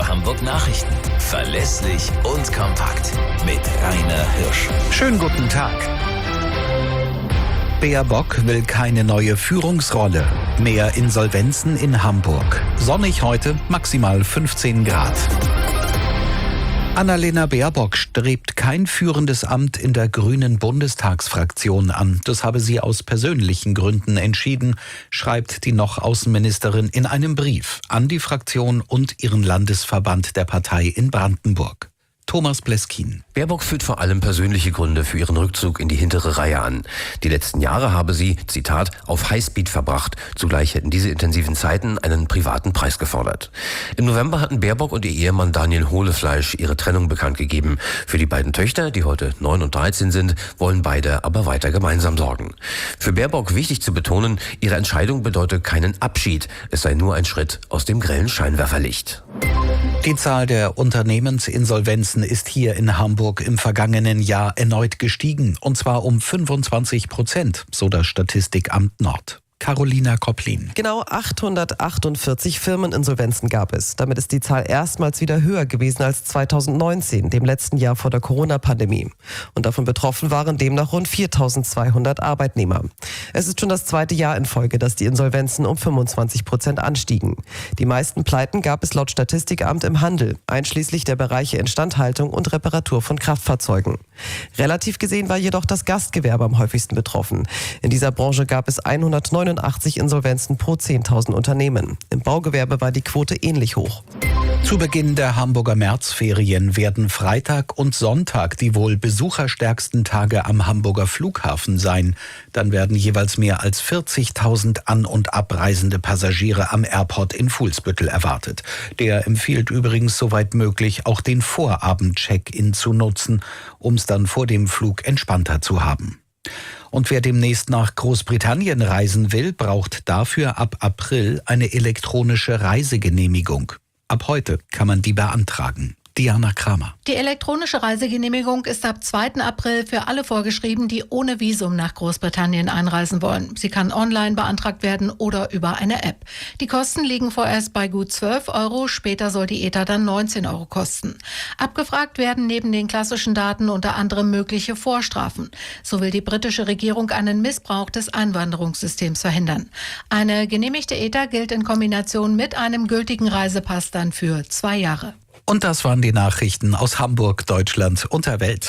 Radio Hamburg Nachrichten. Verlässlich und kompakt. Mit Rainer Hirsch. Schönen guten Tag. Baerbock will keine neue Führungsrolle. Mehr Insolvenzen in Hamburg. Sonnig heute, maximal 15 Grad. Annalena Baerbock strebt kein führendes Amt in der grünen Bundestagsfraktion an. Das habe sie aus persönlichen Gründen entschieden, schreibt die noch Außenministerin in einem Brief an die Fraktion und ihren Landesverband der Partei in Brandenburg. Thomas Bleskin. Baerbock führt vor allem persönliche Gründe für ihren Rückzug in die hintere Reihe an. Die letzten Jahre habe sie, Zitat, auf Highspeed verbracht. Zugleich hätten diese intensiven Zeiten einen privaten Preis gefordert. Im November hatten Baerbock und ihr Ehemann Daniel Hohlefleisch ihre Trennung bekannt gegeben. Für die beiden Töchter, die heute 9 und 13 sind, wollen beide aber weiter gemeinsam sorgen. Für Baerbock wichtig zu betonen, ihre Entscheidung bedeute keinen Abschied. Es sei nur ein Schritt aus dem grellen Scheinwerferlicht. Die Zahl der Unternehmensinsolvenzen ist hier in Hamburg im vergangenen Jahr erneut gestiegen, und zwar um 25%, so das Statistikamt Nord. Carolina Kopplin. Genau 848 Firmeninsolvenzen gab es. Damit ist die Zahl erstmals wieder höher gewesen als 2019, dem letzten Jahr vor der Corona-Pandemie. Und davon betroffen waren demnach rund 4.200 Arbeitnehmer. Es ist schon das zweite Jahr in Folge, dass die Insolvenzen um 25% anstiegen. Die meisten Pleiten gab es laut Statistikamt im Handel, einschließlich der Bereiche Instandhaltung und Reparatur von Kraftfahrzeugen. Relativ gesehen war jedoch das Gastgewerbe am häufigsten betroffen. In dieser Branche gab es 189 Insolvenzen pro 10.000 Unternehmen. Im Baugewerbe war die Quote ähnlich hoch. Zu Beginn der Hamburger Märzferien werden Freitag und Sonntag die wohl besucherstärksten Tage am Hamburger Flughafen sein. Dann werden jeweils mehr als 40.000 an- und abreisende Passagiere am Airport in Fuhlsbüttel erwartet. Der empfiehlt übrigens soweit möglich auch den Vorabend-Check-in zu nutzen, um es dann vor dem Flug entspannter zu haben. Und wer demnächst nach Großbritannien reisen will, braucht dafür ab April eine elektronische Reisegenehmigung. Ab heute kann man die beantragen. Diana Kramer. Die elektronische Reisegenehmigung ist ab 2. April für alle vorgeschrieben, die ohne Visum nach Großbritannien einreisen wollen. Sie kann online beantragt werden oder über eine App. Die Kosten liegen vorerst bei gut 12 €, später soll die ETA dann 19 € kosten. Abgefragt werden neben den klassischen Daten unter anderem mögliche Vorstrafen. So will die britische Regierung einen Missbrauch des Einwanderungssystems verhindern. Eine genehmigte ETA gilt in Kombination mit einem gültigen Reisepass dann für 2 Jahre. Und das waren die Nachrichten aus Hamburg, Deutschland und der Welt.